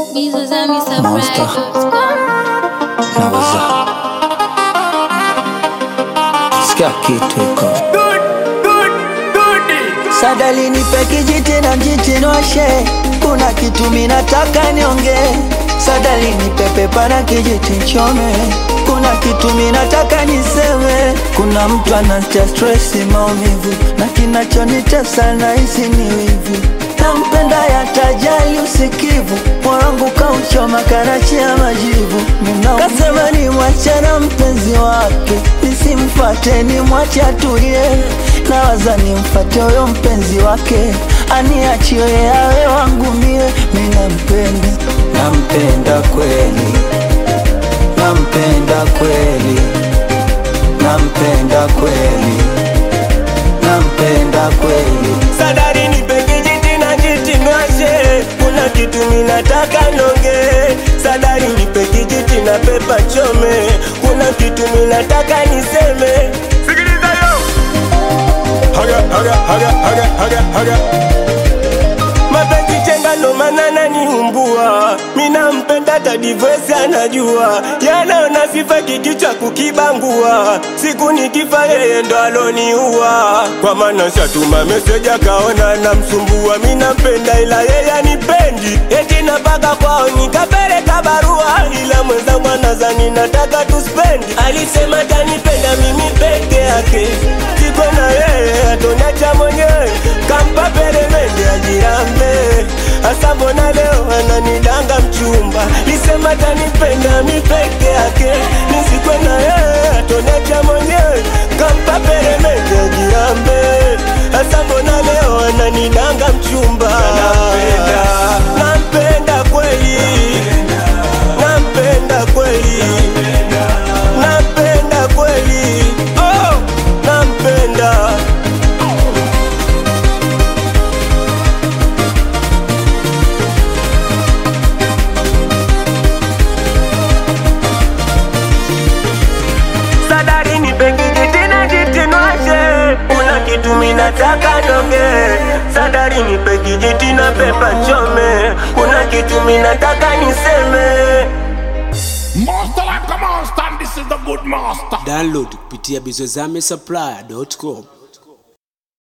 Monster naweza sikia kitu iko Sadali nipe kijiti na mjiti nwashe, kuna kitu minataka nionge. Sadali nipe pepa na kijiti nchome, kuna kitu minataka niseme. Kuna mtu anatia stress maumivu, na kinachonitesa na hisi ni wivu. Nampenda ya tajali usikivu, mwangu kauchoma karachia majivu. Kasema ni mwache na mpenzi wake, nisimfate ni mwache atulie. Nawaza ni mfate huyo mpenzi wake, aniachie awe wangu mie. Mimi nampenda, nampenda kweli, nampenda kweli, nampenda kweli, nampenda kweli. Sadari nipe kijiti na jiti nwashe, kuna kitu minataka nonge. Sadari nipe kijiti na pepa chome, kuna kitu minataka niseme. Sikiliza yo haga mapenzi chenga ndo manana niumbua. Mina mpenda tadivoesi anajua, yanaona sifa kikichwa kukibangua. Siku nikifa yeye ndo aloniua, kwa maana shatuma meseja kaona na msumbua. Mina mpenda ila yeye anipendi, eti napaka kwao nikapeleka barua. Ila mwenzangu anazani nataka tuspendi, alisema tanipenda mimi peke yake. Siko na yeye atonacha mwenyewe, kampa peremende ajirambe. Asa mbona leo ananidanga mchumba, lisema tanipenda mi peke yake. Nisikwe na yeye atonacha mwenyewe, kampa peremende ajirambe. Asa mbona leo ananidanga mchumba. Nampenda, nampenda kweli, nampenda kweli, nampenda kweli, oh, nampenda. Sadari nipe kijiti na jiti nwashe, kuna kitu minataka nonge. Sadari nipe kijiti na pepa chome, kuna kitu minataka niseme. Master like a monster, and this is the good master. Download kupitia bizozamesupplier.com.